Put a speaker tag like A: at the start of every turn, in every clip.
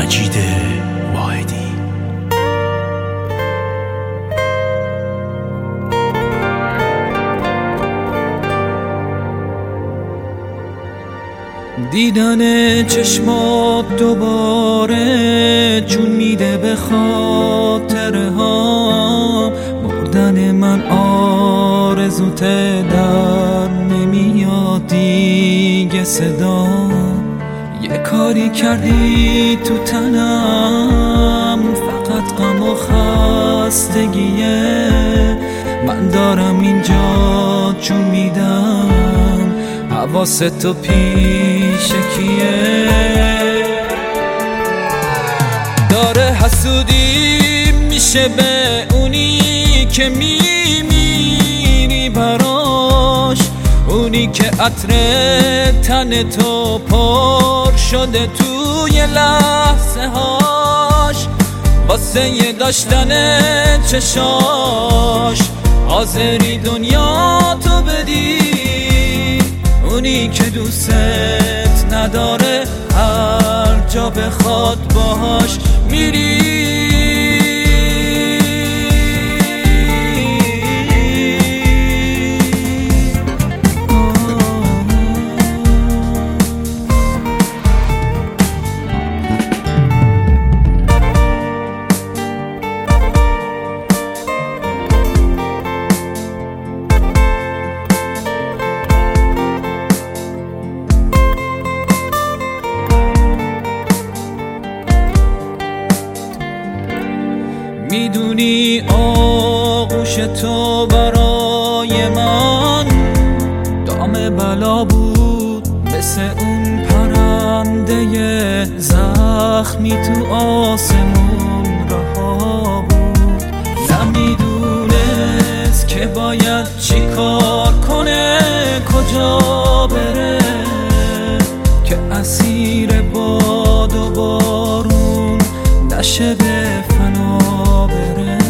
A: مجید واحدی.
B: دیدن چشمات دوباره جون میده به خاطرها، مردن من آرزوت در نمیاد دیگه صدا. یه کاری کردی تو تنم فقط غم و خستگیه، من دارم اینجا جون میدم حواستو پیش کیه. داره حسودی میشه به اونی که میمیری براش، اونی که عطر تن تو پر شده توی لحظه هاش، واسه یه داشتن چشاش حاضری دنیا تو بدی. اونی که دوست نداره هر جا بخواد باهاش میری. میدونی آغوش تو برای من دام بلا بود، مثل اون پرنده زخمی تو آسمون رها بود. نمیدونست که باید چی کار کنه، کجا بره که اسیر باد و بارون نشه به فنا بره.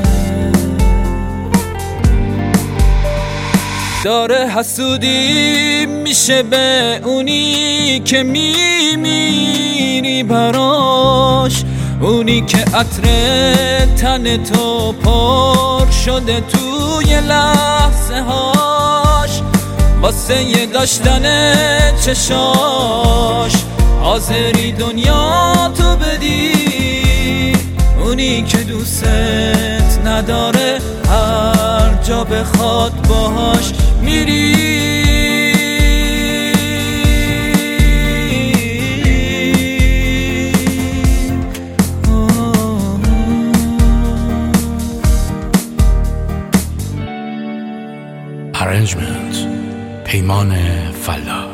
B: داره حسودی میشه به اونی که میمیری براش، اونی که عطر تن تو پر شده توی لحظه هاش، واسه یه داشتن چشاش حاضری دنیا تو بدی. اونی که دوست نداره هر جا بخواد باهاش میری.
A: Arrangement پیمان فلاح.